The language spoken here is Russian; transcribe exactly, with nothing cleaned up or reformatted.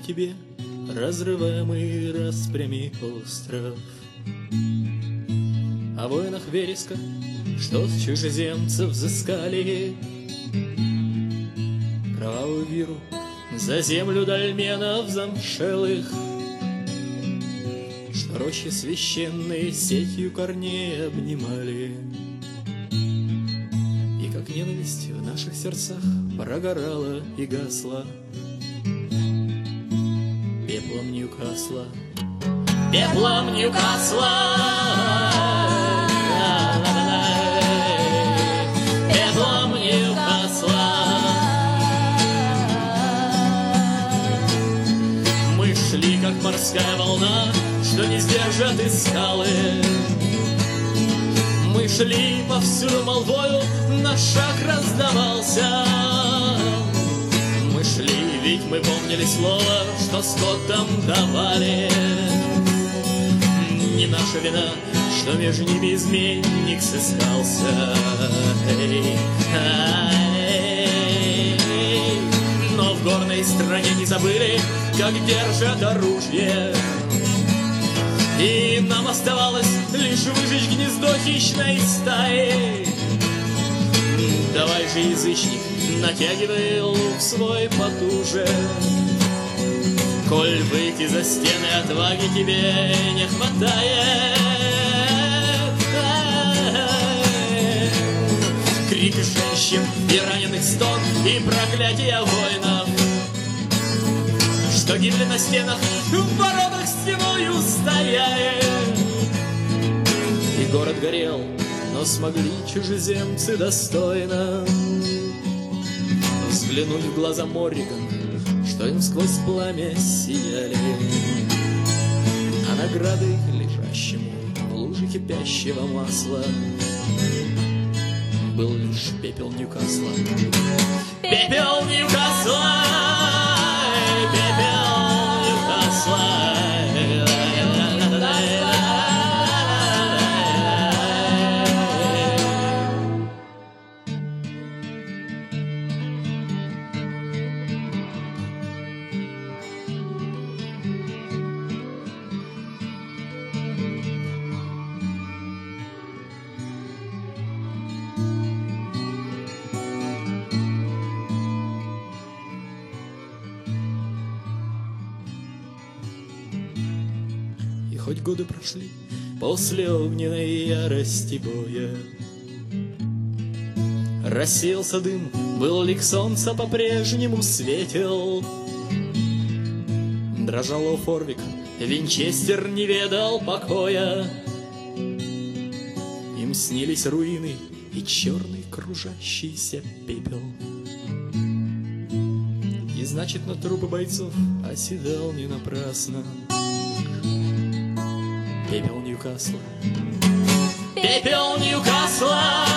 тебе разрываемый распрями остров. О воинах вереска, что с чужеземцев взыскали кровавую виру за землю дольменов замшелых, что рощи священные сетью корней обнимали, и как ненависть в наших сердцах прогорала и гасла пеплом Ньюкасла, пеплом Ньюкасла, пеплом Ньюкасла. Мы шли, как морская волна, что не сдержат и скалы. Мы шли повсюду молвою, наш шаг раздавался. Мы шли, ведь мы помнили слово, что скотам давали. Не наша вина, что между ними изменник сыскался. Эй, эй, но в горной стране не забыли, как держат оружие. И нам оставалось лишь выжечь гнездо хищной стаи. Давай же, язычник, натягивай лук свой потуже, коль выйти за стены отваги тебе не хватает. Крики женщин и раненых стон, и проклятия воинов, что гибли на стенах, в воротах стеною стояли. И город горел, но смогли чужеземцы достойно взглянуть в глаза Морриган, что им сквозь пламя сияли. А наградой лежащему в луже кипящего масла был лишь пепел Ньюкасла. Пепел Ньюкасла, пепел Ньюкасла. Хоть годы прошли после огненной ярости боя, рассеялся дым, был лик солнца по-прежнему светел. Дрожал Лоу-Форвик, Винчестер не ведал покоя. Им снились руины и черный кружащийся пепел. И значит, на трупы бойцов оседал не напрасно пепел Ньюкасла. Пепел Ньюкасла.